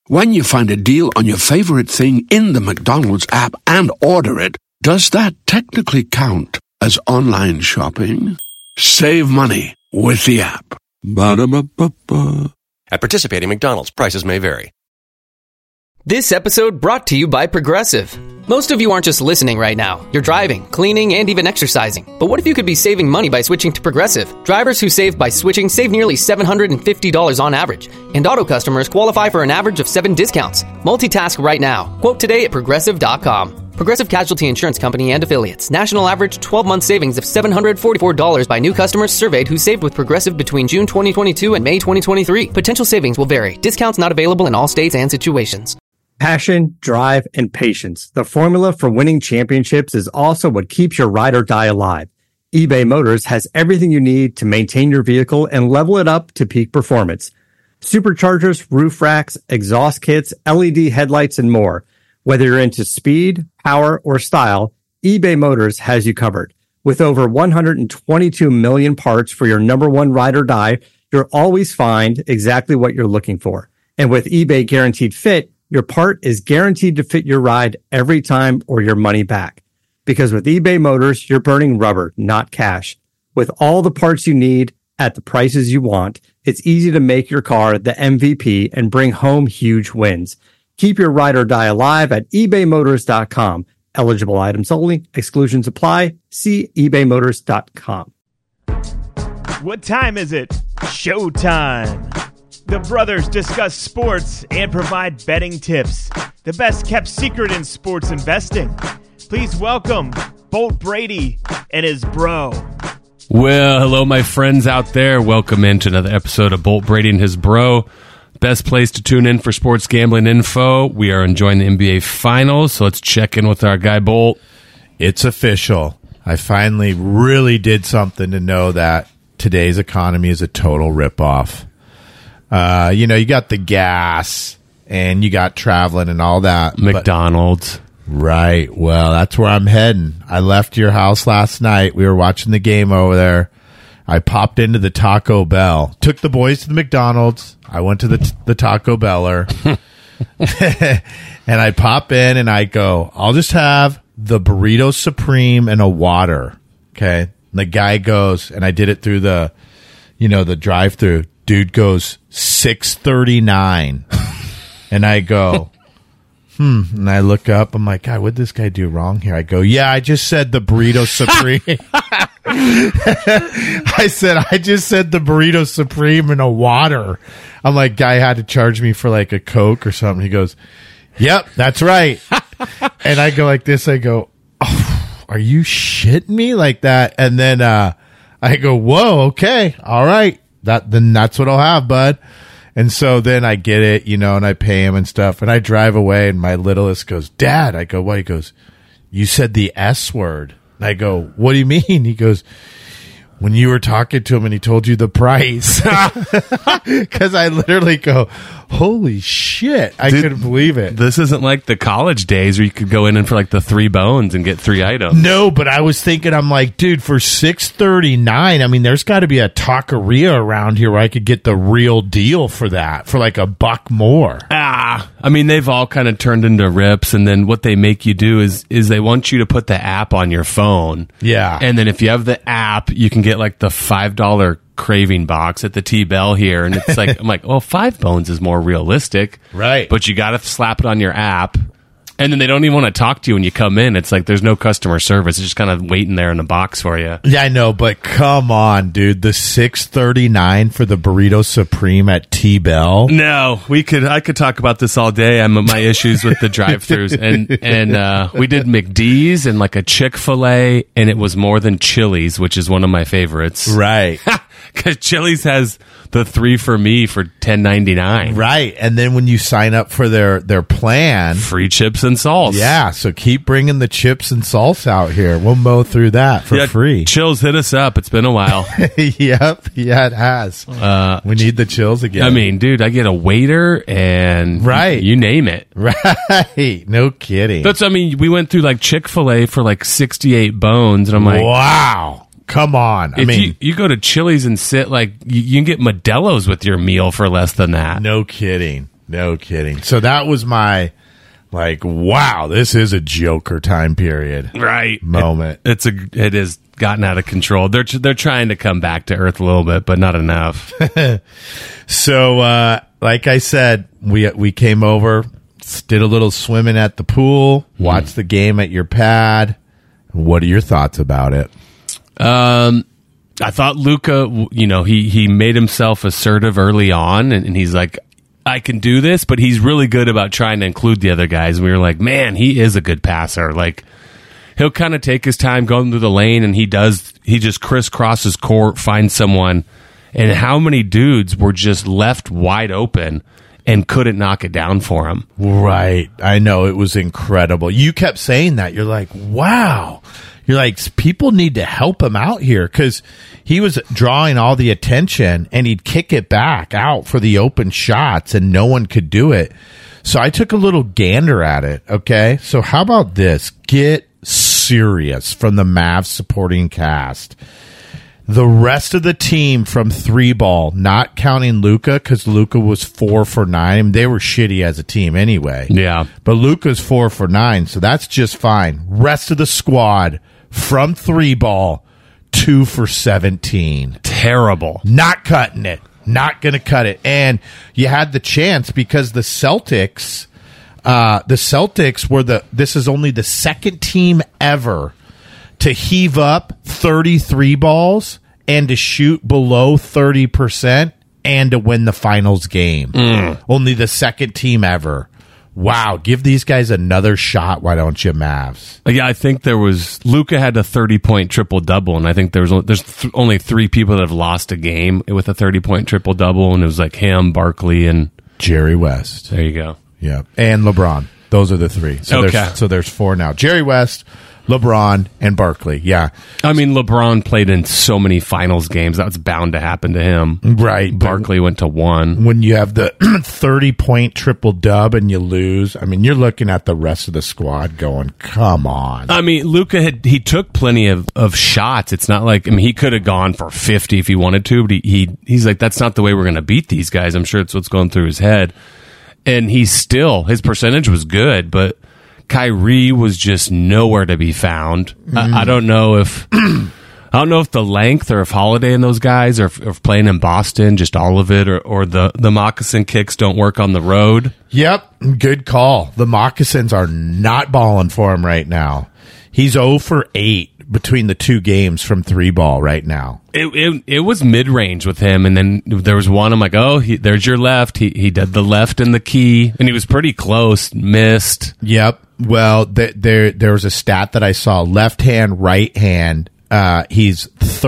When you find a deal on your favorite thing in the McDonald's app and order it, does that technically count as online shopping? Save money with the app. Ba-da-ba-ba-ba. At participating McDonald's, prices may vary. This episode brought to you by Progressive. Most of you aren't just listening right now. You're driving, cleaning, and even exercising. But what if you could be saving money by switching to Progressive? Drivers who save by switching save nearly $750 on average. And auto customers qualify for an average of 7 discounts. Multitask right now. Quote today at Progressive.com. Progressive Casualty Insurance Company and Affiliates. National average 12-month savings of $744 by new customers surveyed who saved with Progressive between June 2022 and May 2023. Potential savings will vary. Discounts not available in all states and situations. Passion, drive, and patience. The formula for winning championships is also what keeps your ride or die alive. eBay Motors has everything you need to maintain your vehicle and level it up to peak performance. Superchargers, roof racks, exhaust kits, LED headlights, and more. Whether you're into speed, power, or style, eBay Motors has you covered. With over 122 million parts for your number one ride or die, you'll always find exactly what you're looking for. And with eBay Guaranteed Fit, your part is guaranteed to fit your ride every time or your money back. Because with eBay Motors, you're burning rubber, not cash. With all the parts you need at the prices you want, it's easy to make your car the MVP and bring home huge wins. Keep your ride or die alive at ebaymotors.com. Eligible items only. Exclusions apply. See ebaymotors.com. What time is it? Showtime. The brothers discuss sports and provide betting tips. The best kept secret in sports investing. Please welcome Bolt Brady and his bro. Well, hello, my friends out there. Welcome into another episode of Bolt Brady and his bro. Best place to tune in for sports gambling info. We are enjoying the NBA Finals, so let's check in with our guy, Bolt. It's official. I finally really did something to know that today's economy is a total ripoff. You got the gas and you got traveling and all that. McDonald's. Right. Well, that's where I'm heading. I left your house last night. We were watching the game over there. I popped into the Taco Bell, took the boys to the McDonald's. I went to the Taco Beller and I pop in and I go, I'll just have the burrito supreme and a water. Okay. And the guy goes, and I did it through the drive-through. Dude goes $6.39, and I go, and I look up. I'm like, God, what'd this guy do wrong here? I go, yeah, I just said the burrito supreme. I just said the burrito supreme and a water. I'm like, guy had to charge me for like a Coke or something. He goes, yep, that's right. And I go like this. I go, oh, are you shitting me like that? And then I go, whoa, okay, all right. Then that's what I'll have, bud. And so then I get it, and I pay him and stuff. And I drive away, and my littlest goes, Dad. I go, what? He goes, you said the S word. And I go, what do you mean? He goes, when you were talking to him and he told you the price. Because I literally go, holy shit. I couldn't believe it. This isn't like the college days where you could go in and for like the 3 bones and get 3 items. No, but I was thinking, I'm like, dude, for $6.39, I mean, there's got to be a taqueria around here where I could get the real deal for that, for like $1 more. I mean, they've all kind of turned into rips, and then what they make you do is they want you to put the app on your phone. Yeah. And then if you have the app, you can get like the $5 craving box at the T-Bell here, and it's like, I'm like, well, 5 bones is more realistic. Right. But you got to slap it on your app. And then they don't even want to talk to you when you come in. It's like there's no customer service. It's just kind of waiting there in the box for you. Yeah, I know, but come on, dude. The $6.39 for the burrito supreme at T-Bell. No, I could talk about this all day. I'm my issues with the drive-thrus, and we did McD's and like a Chick-fil-A, and it was more than Chili's, which is one of my favorites. Right. Because Chili's has the 3 for me for $10.99. Right, and then when you sign up for their plan, free chips and salsa. Yeah, so keep bringing the chips and salsa out here. We'll mow through that for free. Chills, hit us up. It's been a while. Yep, yeah, it has. We need the chills again. I mean, dude, I get a waiter and you name it. Right, no kidding. We went through like Chick-fil-A for like 68 bones, and I'm like, wow. Come on. You go to Chili's and sit like you can get Modelo's with your meal for less than that. No kidding. No kidding. So that was my, like, wow, this is a Joker time period. Right. Moment. It has gotten out of control. They're trying to come back to earth a little bit, but not enough. So, like I said, we came over, did a little swimming at the pool, watched the game at your pad. What are your thoughts about it? I thought Luka, he made himself assertive early on, and he's like, I can do this, but he's really good about trying to include the other guys. And we were like, man, he is a good passer. Like, he'll kind of take his time going through the lane, and he just crisscrosses court, finds someone. And how many dudes were just left wide open and couldn't knock it down for him? Right. I know. It was incredible. You kept saying that. You're like, wow. You're like, people need to help him out here, because he was drawing all the attention, and he'd kick it back out for the open shots, and no one could do it. So I took a little gander at it, okay? So how about this? Get serious from the Mavs supporting cast. The rest of the team from 3-ball, not counting Luka, because Luka was 4 for 9. They were shitty as a team anyway. Yeah. But Luka's 4 for 9, so that's just fine. Rest of the squad from 3-ball, 2 for 17. Terrible. Not cutting it. Not going to cut it. And you had the chance, because the Celtics this is only the second team ever to heave up 33 balls and to shoot below 30% and to win the finals game. Only the second team ever. Wow, give these guys another shot, why don't you, Mavs? Yeah, I think Luka had a 30-point triple-double, and I think there's only 3 people that have lost a game with a 30-point triple-double, and it was like him, Barkley, and Jerry West. There you go. Yeah, and LeBron. Those are the 3. So okay. There's 4 now. Jerry West, LeBron, and Barkley. Yeah. I mean, LeBron played in so many finals games. That was bound to happen to him. Right. Barkley went to 1. When you have the 30-point triple-dub and you lose, I mean, you're looking at the rest of the squad going, come on. I mean, Luka he took plenty of shots. It's not like, I mean, he could have gone for 50 if he wanted to, but he's like, that's not the way we're going to beat these guys. I'm sure it's what's going through his head. And his percentage was good, but Kyrie was just nowhere to be found. I don't know if the length, or if Holiday and those guys, or if playing in Boston, just all of it, or the moccasin kicks don't work on the road. Yep, good call. The moccasins are not balling for him right now. He's 0 for 8 between the 2 games from 3-ball right now. It was mid-range with him, and then there was one, I'm like, there's your left. He did the left in the key, and he was pretty close, missed. Yep. Well, there was a stat that I saw, left hand, right hand, he's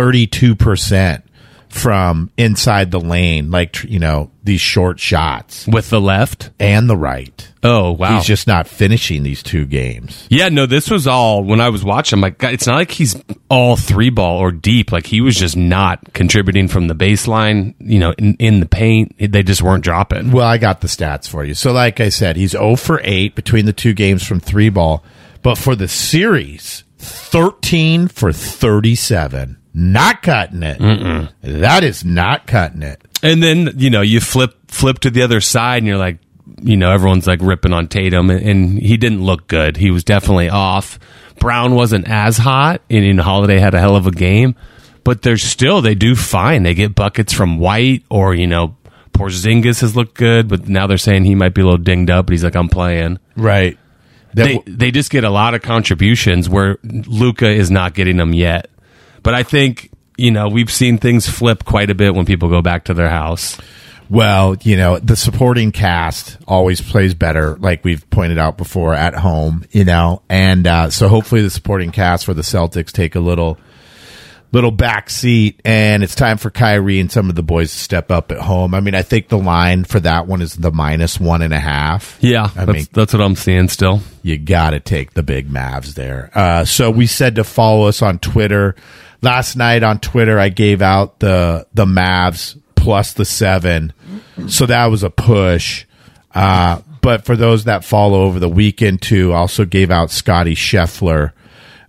32% from inside the lane, like, these short shots. With the left? And the right. Oh, wow. He's just not finishing these 2 games. Yeah, no, this was all, when I was watching, I'm like, God, it's not like he's all 3-ball or deep. Like, he was just not contributing from the baseline, in the paint. They just weren't dropping. Well, I got the stats for you. So, like I said, he's 0 for 8 between the 2 games from 3-ball. But for the series, 13 for 37. Not cutting it. That is not cutting it. And then, you flip to the other side, and you're like, everyone's like ripping on Tatum, and he didn't look good. He was definitely off. Brown wasn't as hot, and Holiday had a hell of a game, but they do fine. They get buckets from White, or, Porzingis has looked good, but now they're saying he might be a little dinged up, but he's like, I'm playing. Right. They just get a lot of contributions where Luka is not getting them yet. But I think, we've seen things flip quite a bit when people go back to their house. Well, the supporting cast always plays better, like we've pointed out before, at home, and so hopefully the supporting cast for the Celtics take a little back seat, and it's time for Kyrie and some of the boys to step up at home. I mean, I think the line for that one is the -1.5. Yeah, that's what I'm seeing still. You got to take the big Mavs there. So we said to follow us on Twitter. Last night on Twitter, I gave out the Mavs plus the 7. So that was a push. But for those that follow over the weekend too, also gave out Scotty Scheffler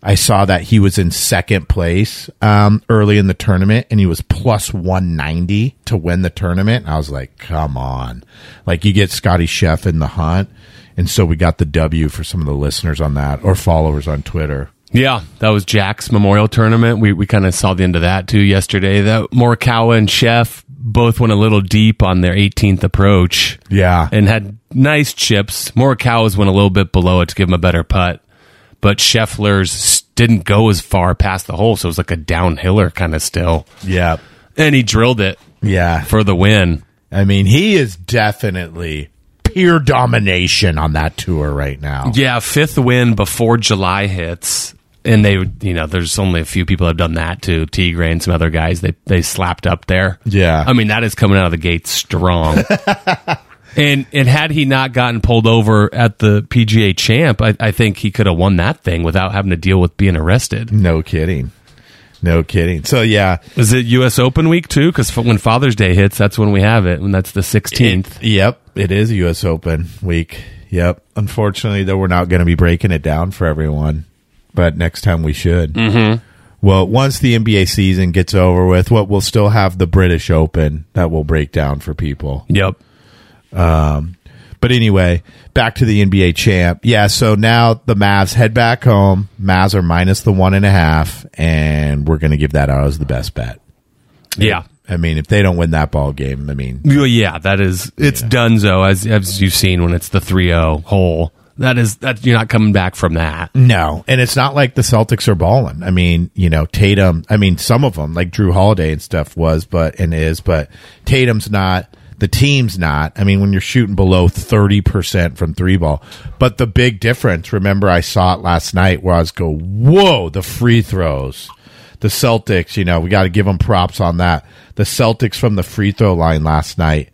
I saw that he was in second place early in the tournament, and he was plus 190 to win the tournament. And I was like, come on. Like, you get Scotty Sheff in the hunt. And so we got the W for some of the listeners on that, or followers on Twitter. Yeah, that was Jack's Memorial Tournament. We kind of saw the end of that, too, yesterday. That Morikawa and Sheff both went a little deep on their 18th approach. Yeah. And had nice chips. Morikawa's went a little bit below it to give him a better putt. But Scheffler's didn't go as far past the hole, so it was like a downhiller kind of still. Yeah. And he drilled it for the win. I mean, he is definitely pure domination on that tour right now. Yeah, 5th win before July hits. And they, there's only a few people that have done that too. Tigre and some other guys, they slapped up there. Yeah. I mean, that is coming out of the gate strong. And had he not gotten pulled over at the PGA Champ, I think he could have won that thing without having to deal with being arrested. No kidding. So, yeah. Is it U.S. Open week, too? Because when Father's Day hits, that's when we have it, and that's the 16th. Yep, it is U.S. Open week. Yep. Unfortunately, though, we're not going to be breaking it down for everyone, but next time we should. Mm-hmm. Well, once the NBA season gets over with, we'll still have the British Open that will break down for people. Yep. But anyway, back to the NBA champ. Yeah, so now the Mavs head back home. Mavs are minus the 1.5, and we're going to give that out as the best bet. Yeah. I mean, if they don't win that ball game, I mean... Yeah, it's donezo, as you've seen when it's the 3-0 hole. That you're not coming back from that. No, and it's not like the Celtics are balling. I mean, Tatum, some of them, like Drew Holiday and stuff but Tatum's not... The team's not. I mean, when you're shooting below 30% from 3-ball. But the big difference, remember I saw it last night where I was whoa, the free throws. The Celtics, we got to give them props on that. The Celtics from the free throw line last night,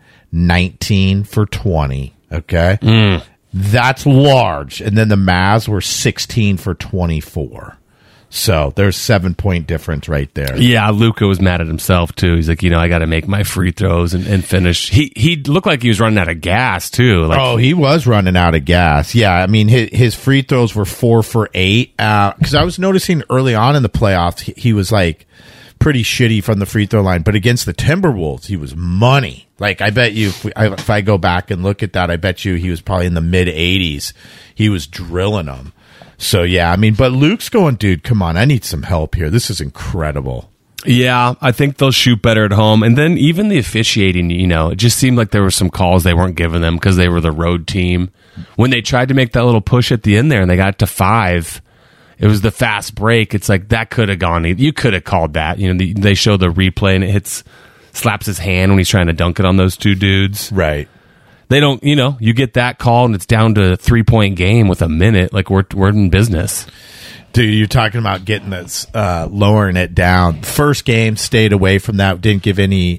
19 for 20. Okay? That's large. And then the Mavs were 16 for 24. So there's 7-point difference right there. Yeah, Luka was mad at himself too. He's like, I got to make my free throws and finish. He looked like he was running out of gas too. He was running out of gas. Yeah, I mean his free throws were 4 for 8. Because I was noticing early on in the playoffs he was like pretty shitty from the free throw line, but against the Timberwolves he was money. Like I bet you if I go back and look at that, I bet you he was probably in the mid 80s. He was drilling them. So, yeah, I mean, but Luke's going, dude, come on, I need some help here. This is incredible. Yeah, I think they'll shoot better at home. And then even the officiating, it just seemed like there were some calls they weren't giving them because they were the road team. When they tried to make that little push at the end there and they got to 5, it was the fast break. It's like that could have gone. You could have called that. They show the replay and it slaps his hand when he's trying to dunk it on those two dudes. Right. They don't, you get that call and it's down to a 3-point game with a minute. Like we're in business. Dude, you're talking about getting this, lowering it down. First game, stayed away from that. Didn't give any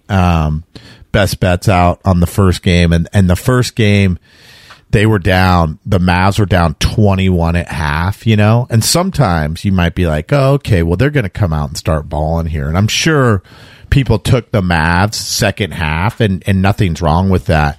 best bets out on the first game. And the first game, they were down. The Mavs were down 21 at half, And sometimes you might be like, oh, okay, well, they're going to come out and start balling here. And I'm sure people took the Mavs second half, and nothing's wrong with that.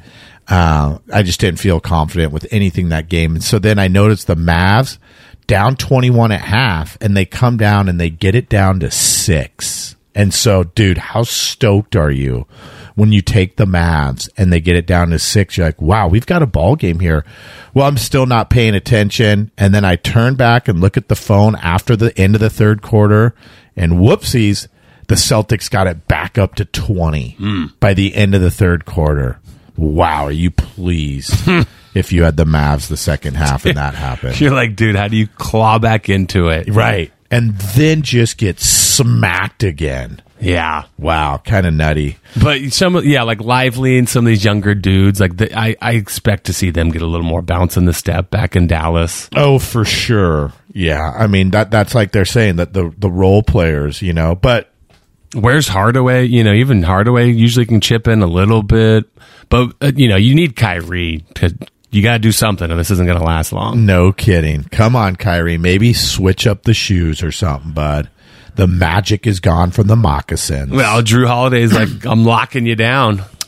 I just didn't feel confident with anything that game. And so then I noticed the Mavs down 21 at half, and they come down and they get it down to 6. And so, dude, how stoked are you when you take the Mavs and they get it down to 6? You're like, wow, we've got a ball game here. Well, I'm still not paying attention. And then I turn back and look at the phone after the end of the third quarter, and whoopsies, the Celtics got it back up to 20 by the end of the third quarter. Wow, are you pleased if you had the Mavs the second half and that happened? You're like, dude, how do you claw back into it? Right. And then just get smacked again. Yeah. Wow, kind of nutty. But like Lively and some of these younger dudes, like I expect to see them get a little more bounce in the step back in Dallas. Oh, for sure. Yeah, I mean, that's like they're saying that the role players, but... Where's Hardaway? Even Hardaway usually can chip in a little bit. But, you need Kyrie to... You got to do something, or this isn't going to last long. No kidding. Come on, Kyrie. Maybe switch up the shoes or something, bud. The magic is gone from the moccasins. Well, Drew Holiday's like, I'm locking you down.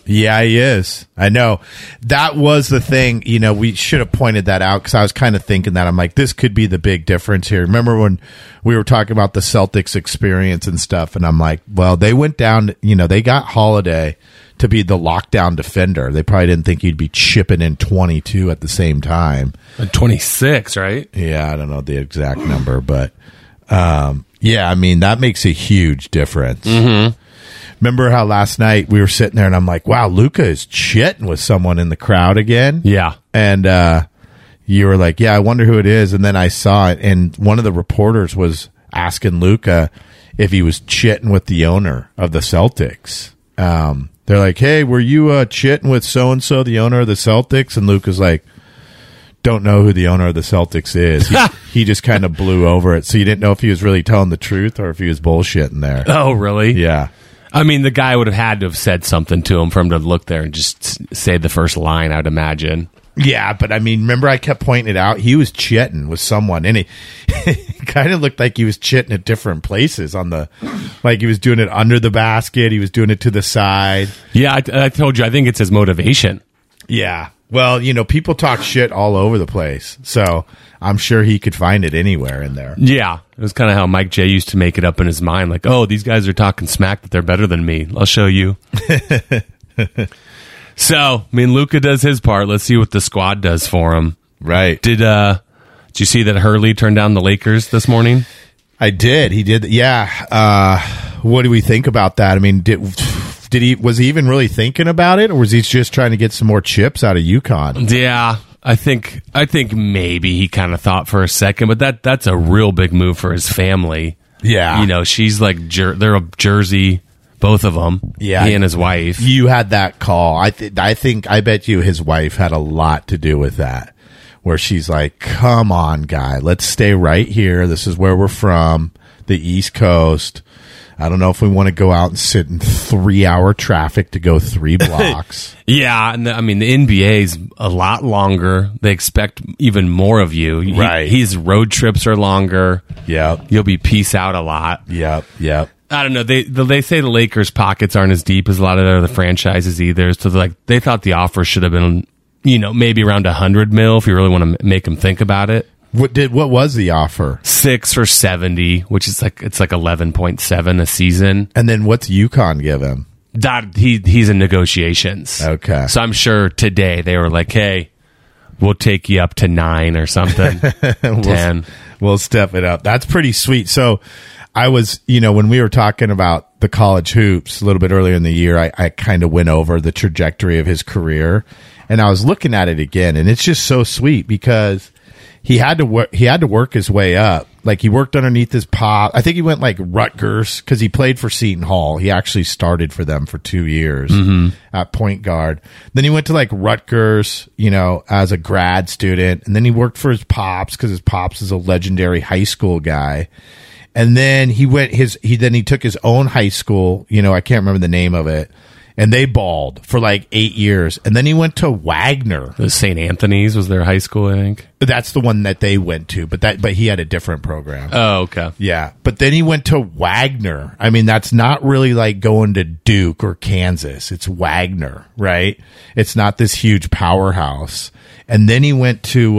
Yeah, he is. I know. That was the thing. You know, we should have pointed that out because I was kind of thinking that. I'm like, this could be the big difference here. Remember when we were talking about the Celtics experience and stuff? And I'm like, well, they went down, you know, they got Holiday to be the lockdown defender. They probably didn't think he'd be chipping in 22 at the same time. 26, right? Yeah, I don't know the exact number, but yeah, I mean, that makes a huge difference. Mm-hmm. Remember how last night we were sitting there and I'm like, wow, Luka is chitting with someone in the crowd again? Yeah. And you were like, yeah, I wonder who it is. And then I saw it, and one of the reporters was asking Luka if he was chitting with the owner of the Celtics. They're like, hey, were you chitting with so-and-so, the owner of the Celtics? And Luka's like, don't know who the owner of the Celtics is. He just kind of blew over it. So you didn't know if he was really telling the truth or if he was bullshitting there. Oh, really? Yeah. I mean, the guy would have had to have said something to him for him to look there and just say the first line, I'd imagine. Yeah, but I mean, remember I kept pointing it out? He was chitting with someone, and he kind of looked like he was chitting at different places like he was doing it under the basket, he was doing it to the side. Yeah, I told you, I think it's his motivation. Yeah. Well, you know, people talk shit all over the place, so I'm sure he could find it anywhere in there. Yeah, it was kind of how Mike J used to make it up in his mind, like, oh, these guys are talking smack that they're better than me. I'll show you. So, I mean, Luka does his part. Let's see what the squad does for him. Right. Did you see that Hurley turned down the Lakers this morning? I did. He did. Yeah. What do we think about that? I mean, was he even really thinking about it, or was he just trying to get some more chips out of UConn? Yeah, I think maybe he kind of thought for a second, but that's a real big move for his family. Yeah. You know, she's like, they're a Jersey, both of them. Yeah. He and his wife. You had that call. I bet you his wife had a lot to do with that, where she's like, come on, guy, let's stay right here. This is where we're from, the East Coast. I don't know if we want to go out and sit in 3-hour traffic to go 3 blocks. Yeah, and I mean, the NBA's a lot longer. They expect even more of you. Right. His road trips are longer. Yep. You'll be peace out a lot. Yep. I don't know. They say the Lakers' pockets aren't as deep as a lot of their other franchises either. So they thought the offer should have been, you know, maybe around $100 million if you really want to make them think about it. What was the offer? 6 for $70, which is like 11.7 a season. And then what's UConn give him? That he's in negotiations. Okay. So I'm sure today they were like, hey, we'll take you up to 9 or something. 10. We'll step it up. That's pretty sweet. So I was, you know, when we were talking about the college hoops a little bit earlier in the year, I kind of went over the trajectory of his career, and I was looking at it again, and it's just so sweet because he had to work his way up. Like, he worked underneath his pop. I think he went like Rutgers because he played for Seton Hall. He actually started for them for 2 years at point guard. Then he went to like Rutgers, you know, as a grad student. And then he worked for his pops because his pops is a legendary high school guy. And then he took his own high school, you know, I can't remember the name of it. And they balled for like 8 years. And then he went to Wagner. The St. Anthony's was their high school, I think. That's the one that they went to, but he had a different program. Oh, okay. Yeah. But then he went to Wagner. I mean, that's not really like going to Duke or Kansas. It's Wagner, right? It's not this huge powerhouse. And then he went to,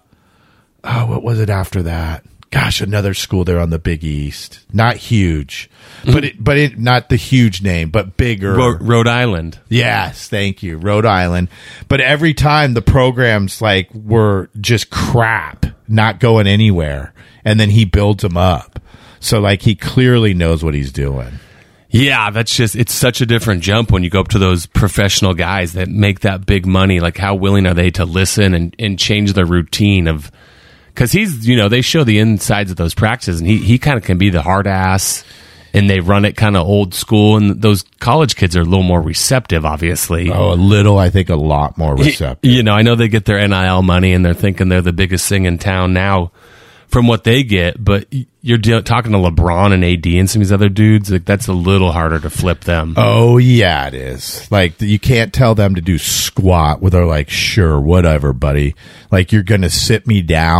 what was it after that? Gosh, another school there on the Big East. Not huge, but it not the huge name, but bigger. Rhode Island. Yes, thank you, Rhode Island. But every time the programs like were just crap, not going anywhere, and then he builds them up. So like he clearly knows what he's doing. Yeah, it's such a different jump when you go up to those professional guys that make that big money. Like, how willing are they to listen and change their routine of. Because he's, you know, they show the insides of those practices, and he kind of can be the hard ass, and they run it kind of old school, and those college kids are a little more receptive, obviously. Oh, I think a lot more receptive. You know, I know they get their NIL money, and they're thinking they're the biggest thing in town now from what they get, but you're talking to LeBron and AD and some of these other dudes, like that's a little harder to flip them. Oh, yeah, it is. Like, you can't tell them to do squat where they're like, sure, whatever, buddy. Like, you're going to sit me down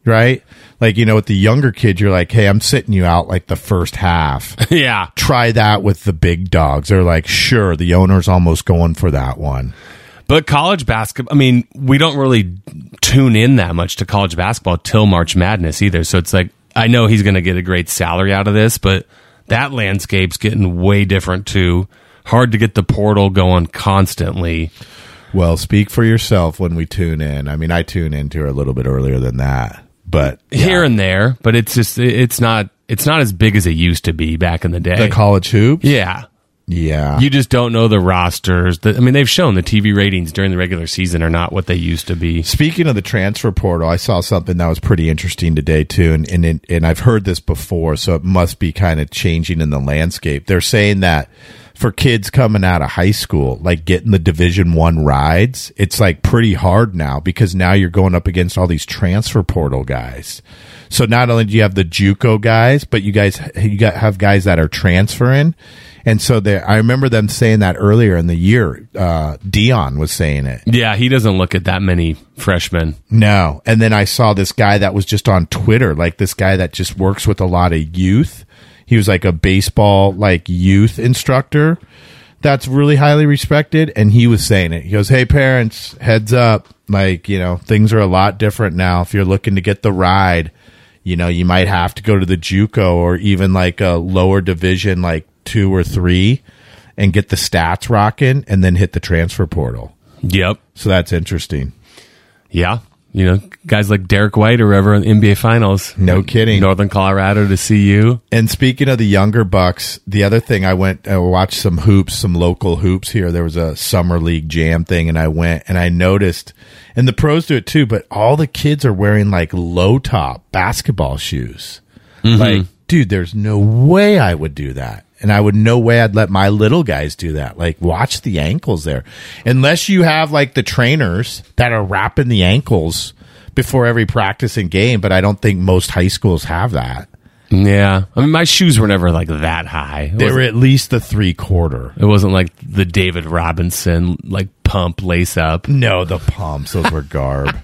right? Like, with the younger kids, you're like, hey, I'm sitting you out like the first half. Yeah. Try that with the big dogs. They're like, sure, the owner's almost going for that one. But college basketball, I mean, we don't really tune in that much to college basketball till March Madness either. So it's like, I know he's going to get a great salary out of this, but that landscape's getting way different too. Hard to get the portal going constantly. Well, speak for yourself when we tune in. I mean, I tune into her a little bit earlier than that, but here and there. But it's just it's not as big as it used to be back in the day. The college hoops, yeah. You just don't know the rosters. I mean, they've shown the TV ratings during the regular season are not what they used to be. Speaking of the transfer portal, I saw something that was pretty interesting today too, and I've heard this before, so it must be kind of changing in the landscape. They're saying that for kids coming out of high school, like getting the Division I rides, it's like pretty hard now because now you're going up against all these transfer portal guys. So not only do you have the JUCO guys, but you have guys that are transferring. And so I remember them saying that earlier in the year. Dion was saying it. Yeah, he doesn't look at that many freshmen. No. And then I saw this guy that was just on Twitter, like this guy that just works with a lot of youth. He was like a baseball youth instructor that's really highly respected. And he was saying it. He goes, hey, parents, heads up. Things are a lot different now. If you're looking to get the ride, you might have to go to the JUCO or even like a lower division, 2 or 3, and get the stats rocking and then hit the transfer portal. Yep. So that's interesting. Yeah. Guys like Derek White or whoever in the NBA Finals. No kidding. Northern Colorado to see you. And speaking of the younger Bucks, the other thing I watched some local hoops here. There was a summer league jam thing, and I went and I noticed, and the pros do it too, but all the kids are wearing low top basketball shoes. Mm-hmm. Dude, there's no way I would do that. And I would no way I'd let my little guys do that. Watch the ankles there. Unless you have the trainers that are wrapping the ankles before every practice and game, but I don't think most high schools have that. Yeah. I mean, my shoes were never that high. They were at least the 3/4. It wasn't like the David Robinson, pump lace up. No, the pumps, those were garb.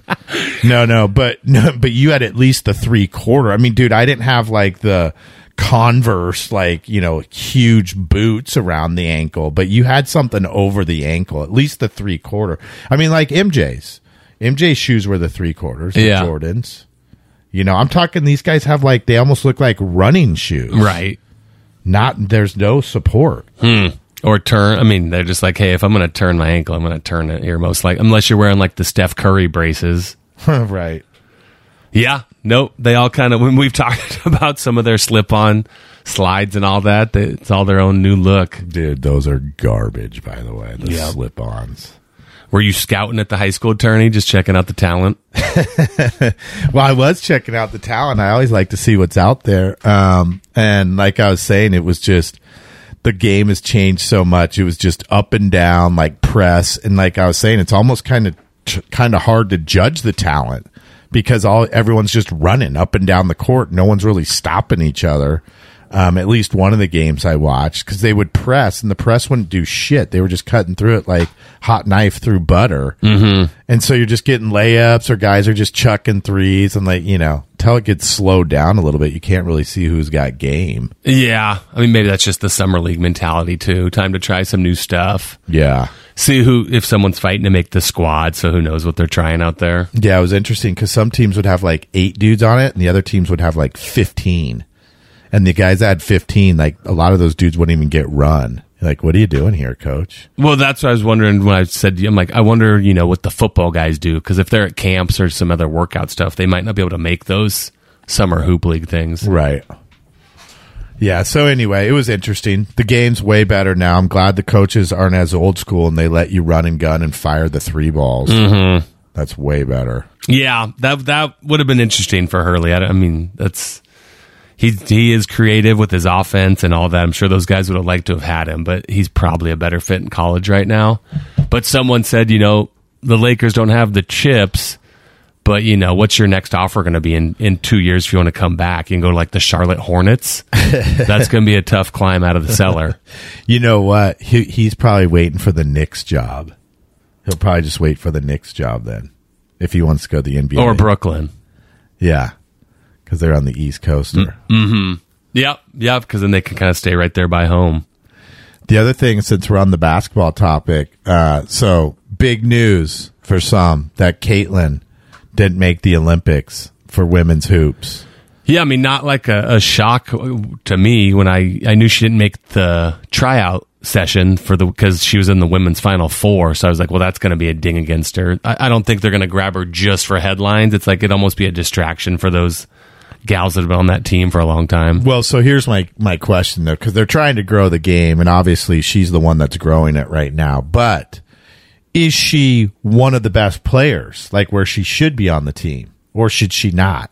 No, but you had at least the 3/4. I mean, dude, I didn't have the Converse, huge boots around the ankle, but you had something over the ankle, at least the 3/4. I mean, MJ's shoes were the 3/4, the Jordans. I'm talking, these guys have they almost look like running shoes. Right. There's no support. Or turn. I mean, they're just hey, if I'm going to turn my ankle, I'm going to turn it here unless you're wearing the Steph Curry braces. Right. Yeah. Nope. They all kind of, when we've talked about some of their slip-on slides and all that, it's all their own new look. Dude, those are garbage, by the way, the slip-ons. Were you scouting at the high school tourney, just checking out the talent? Well, I was checking out the talent. I always like to see what's out there. And like I was saying, it was just, the game has changed so much. It was just up and down, press. And like I was saying, it's almost kind of hard to judge the talent because everyone's just running up and down the court. No one's really stopping each other. At least one of the games I watched, because they would press and the press wouldn't do shit. They were just cutting through it like hot knife through butter. Mm-hmm. And so you're just getting layups or guys are just chucking threes and till it gets slowed down a little bit, you can't really see who's got game. Yeah. I mean, maybe that's just the summer league mentality too. Time to try some new stuff. Yeah. See if someone's fighting to make the squad, so who knows what they're trying out there. Yeah, it was interesting because some teams would have 8 dudes on it and the other teams would have 15. And the guys that had 15, a lot of those dudes wouldn't even get run. What are you doing here, coach? Well, that's what I was wondering when I said, I'm I wonder, what the football guys do. Because if they're at camps or some other workout stuff, they might not be able to make those summer hoop league things. Right. Yeah, so anyway, it was interesting. The game's way better now. I'm glad the coaches aren't as old school and they let you run and gun and fire the 3 balls. Mm-hmm. That's way better. Yeah, that would have been interesting for Hurley. I mean, that's... He is creative with his offense and all that. I'm sure those guys would have liked to have had him, but he's probably a better fit in college right now. But someone said, the Lakers don't have the chips, but, what's your next offer going to be in 2 years if you want to come back? You can go to the Charlotte Hornets. That's going to be a tough climb out of the cellar. You know what? He's probably waiting for the Knicks job. He'll probably just wait for the Knicks job then if he wants to go to the NBA. Or Brooklyn. Yeah, because they're on the East Coaster. Yep, because then they can kind of stay right there by home. The other thing, since we're on the basketball topic, so big news for some that Caitlin didn't make the Olympics for women's hoops. Yeah, I mean, not like a shock to me when I knew she didn't make the tryout session because she was in the women's Final Four. So I was like, well, that's going to be a ding against her. I don't think they're going to grab her just for headlines. It's like it'd almost be a distraction for those gals that have been on that team for a long time. Well, so here's my question, though, because they're trying to grow the game, and obviously she's the one that's growing it right now. But is she one of the best players, like where she should be on the team, or should she not?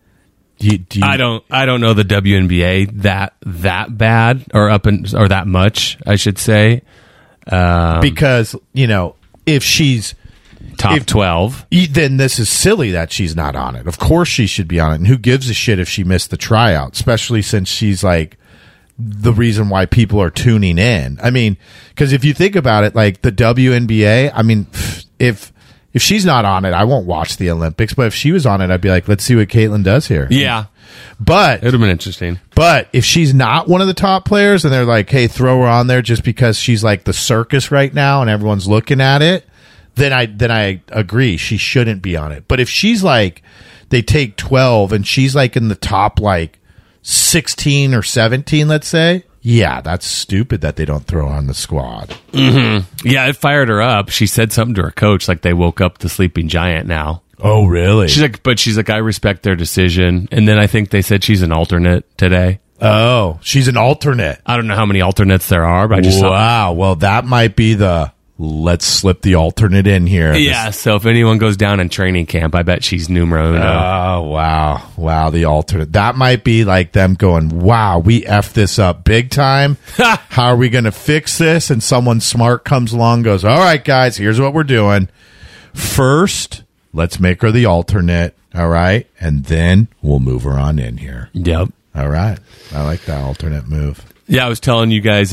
I don't know the WNBA that bad or or that much, I should say, because if she's top 12, then this is silly that she's not on it. Of course she should be on it, and who gives a shit if she missed the tryout, especially since she's like the reason why people are tuning in. I mean, because if you think about it, like the WNBA, I mean, if she's not on it, I won't watch the Olympics. But if she was on it, I'd be like, let's see what Caitlin does here. Yeah. But it would have been interesting. But if she's not one of the top players and they're like, hey, throw her on there just because she's like the circus right now and everyone's looking at it, then I agree. She shouldn't be on it. But if she's like, they take 12 and she's like in the top like 16 or 17, let's say, yeah, that's stupid that they don't throw her on the squad. Mm-hmm. Yeah, it fired her up. She said something to her coach like they woke up the sleeping giant now. Oh, really? She's like, I respect their decision. And then I think they said she's an alternate today. Oh, she's an alternate. I don't know how many alternates there are, but I just wow. Well, that might be the let's slip the alternate in here. Yeah, so if anyone goes down in training camp, I bet she's numero uno. Oh, wow. Wow, the alternate. That might be like them going, wow, we effed this up big time. How are we going to fix this? And someone smart comes along and goes, all right, guys, here's what we're doing. First, let's make her the alternate, all right? And then we'll move her on in here. Yep. All right. I like that alternate move. Yeah, I was telling you guys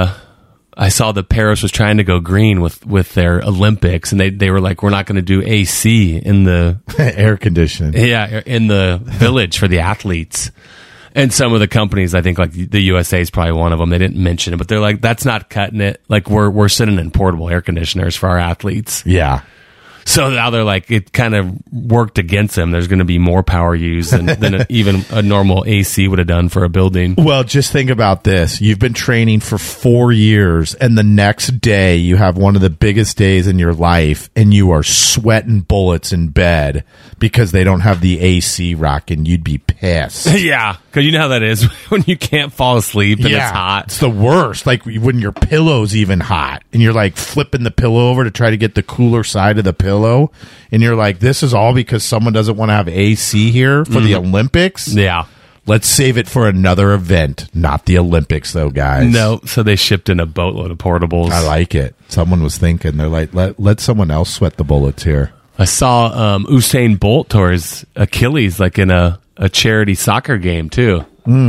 I saw that Paris was trying to go green with their Olympics, and they were like, we're not going to do AC in the air conditioning. Yeah, in the village for the athletes. And some of the companies, I think like the USA is probably one of them. They didn't mention it, but they're like, that's not cutting it. Like we're sitting in portable air conditioners for our athletes. Yeah. So now they're like, it kind of worked against them. There's going to be more power used than even a normal AC would have done for a building. Well, just think about this. You've been training for 4 years, and the next day you have one of the biggest days in your life, and you are sweating bullets in bed because they don't have the AC rocking. You'd be pissed. Yeah, because you know how that is when you can't fall asleep and it's hot. It's the worst. Like when your pillow's even hot, and you're like flipping the pillow over to try to get the cooler side of the pillow. And you're like, this is all because someone doesn't want to have AC here for the Olympics? Yeah. Let's save it for another event, not the Olympics, though, guys. No, so they shipped in a boatload of portables. I like it. Someone was thinking, they're like, let someone else sweat the bullets here. I saw Usain Bolt tore his Achilles like in a charity soccer game, too.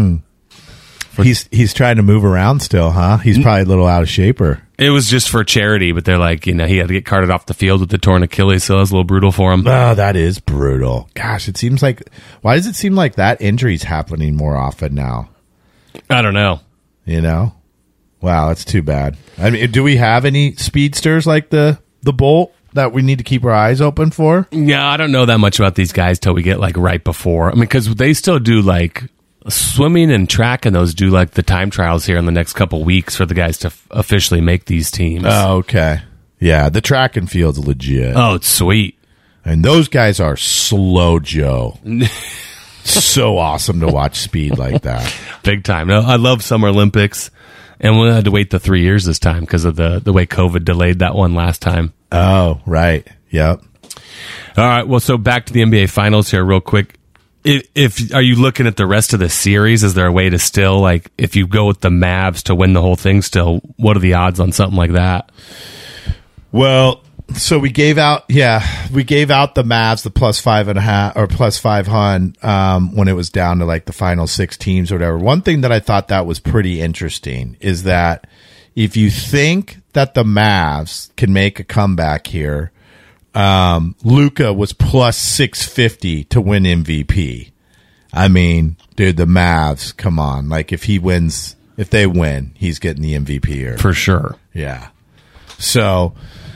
He's trying to move around still, huh? He's probably a little out of shaper. It was just for charity, but they're like, he had to get carted off the field with the torn Achilles, so that was a little brutal for him. Oh, that is brutal. Gosh, it seems like... Why does it seem like that injury's happening more often now? I don't know. You know? Wow, that's too bad. I mean, do we have any speedsters like the Bolt that we need to keep our eyes open for? Yeah, I don't know that much about these guys till we get like right before. I mean, because they still do like... Swimming and track and those do like the time trials here in the next couple weeks for the guys to officially make these teams. Oh, okay. Yeah, the track and field's legit. Oh, it's sweet. And those guys are slow Joe. So awesome to watch speed like that. Big time. No, I love Summer Olympics, and we had to wait the 3 years this time because of the way COVID delayed that one last time. Oh, right. Yep. All right. Well, so back to the NBA Finals here real quick. If are you looking at the rest of the series? Is there a way to still, like, if you go with the Mavs to win the whole thing still, what are the odds on something like that? Well, so we gave out the Mavs the +5.5 or +500 when it was down to like the final 6 teams or whatever. One thing that I thought that was pretty interesting is that if you think that the Mavs can make a comeback here, Luka was plus 650 to win MVP. I mean, dude, the Mavs, come on. Like, if they win, he's getting the MVP here. For sure. Yeah. So,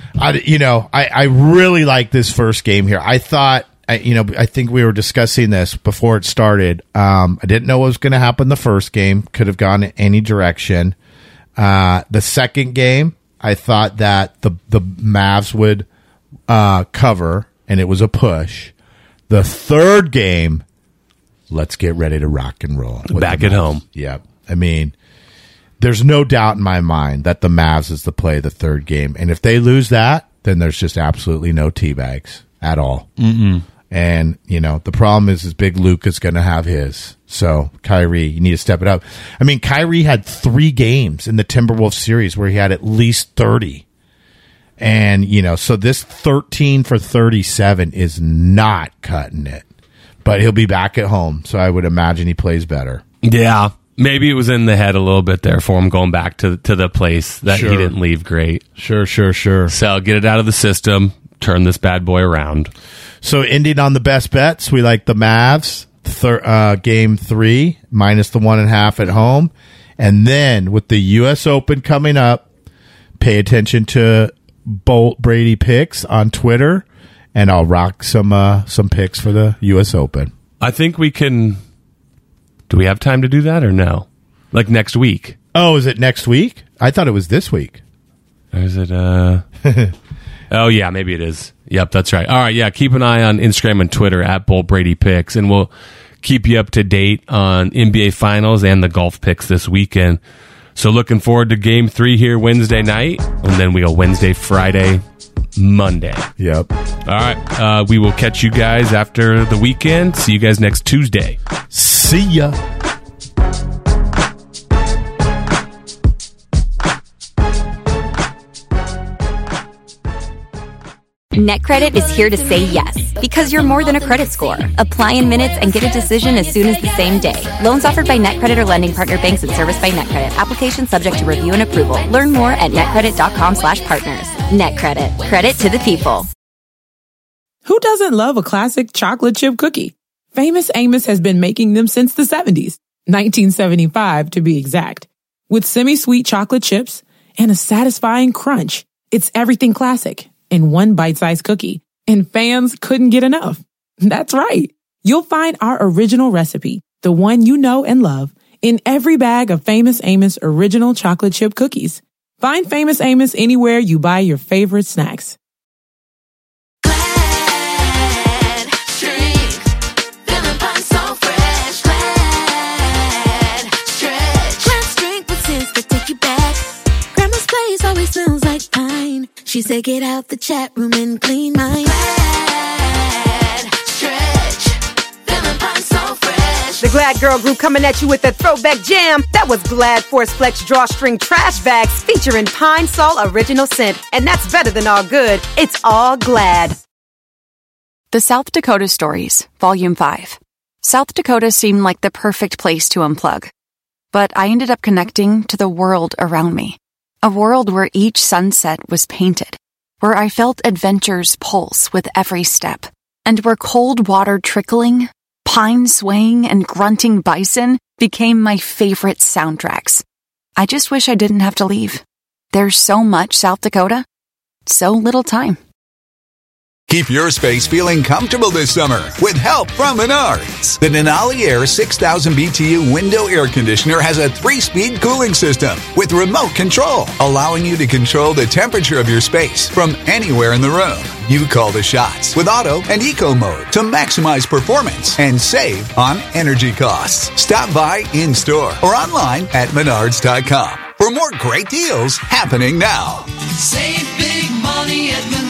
I really like this first game here. I thought, I think we were discussing this before it started. I didn't know what was going to happen the first game. Could have gone in any direction. The second game, I thought that the Mavs would cover, and it was a push. The third game, let's get ready to rock and roll. Back at home. Yeah. I mean, there's no doubt in my mind that the Mavs is the play of the third game. And if they lose that, then there's just absolutely no teabags at all. Mm-mm. And, the problem is Big Luka's going to have his. So, Kyrie, you need to step it up. I mean, Kyrie had 3 games in the Timberwolves series where he had at least 30. And, so this 13 for 37 is not cutting it. But he'll be back at home, so I would imagine he plays better. Yeah. Maybe it was in the head a little bit there for him going back to the place that he didn't leave great. Sure. So get it out of the system, turn this bad boy around. So ending on the best bets, we like the Mavs, game 3, minus the 1.5 at home. And then with the U.S. Open coming up, pay attention to Bolt Brady picks on Twitter, and I'll rock some picks for the U.S. Open. I think we can... Do we have time to do that or no? Like next week? Oh, is it next week? I thought it was this week. Or is it... Oh, yeah, maybe it is. Yep, that's right. All right, yeah, keep an eye on Instagram and Twitter at Bolt Brady Picks, and we'll keep you up to date on NBA Finals and the golf picks this weekend. So looking forward to Game 3 here Wednesday night, and then we go Wednesday, Friday, Monday. Yep. All right, we will catch you guys after the weekend. See you guys next Tuesday. See ya. NetCredit is here to say yes, because you're more than a credit score. Apply in minutes and get a decision as soon as the same day. Loans offered by NetCredit or lending partner banks and serviced by NetCredit. Application subject to review and approval. Learn more at netcredit.com/partners. NetCredit. Credit to the people. Who doesn't love a classic chocolate chip cookie? Famous Amos has been making them since the 70s, 1975 to be exact. With semi-sweet chocolate chips and a satisfying crunch, it's everything classic in one bite-sized cookie, and fans couldn't get enough. That's right. You'll find our original recipe, the one you know and love, in every bag of Famous Amos original chocolate chip cookies. Find Famous Amos anywhere you buy your favorite snacks. Glad drink, feeling fine, so fresh. Glad stretch, Glad drink with scents that take you back. Grandma's place always smells like pine. She said, get out the chat room and clean mine. Glad stretch, feeling fine, so fresh. The Glad Girl Group coming at you with a throwback jam. That was Glad Force Flex Drawstring Trash Bags featuring Pine Sol Original Scent. And that's better than all good. It's all Glad. The South Dakota Stories, Volume 5. South Dakota seemed like the perfect place to unplug. But I ended up connecting to the world around me. A world where each sunset was painted, where I felt adventure's pulse with every step, and where cold water trickling, pine swaying, and grunting bison became my favorite soundtracks. I just wish I didn't have to leave. There's so much South Dakota, so little time. Keep your space feeling comfortable this summer with help from Menards. The Denali Air 6000 BTU window air conditioner has a 3-speed cooling system with remote control, allowing you to control the temperature of your space from anywhere in the room. You call the shots with auto and eco mode to maximize performance and save on energy costs. Stop by in-store or online at Menards.com for more great deals happening now. Save big money at Menards.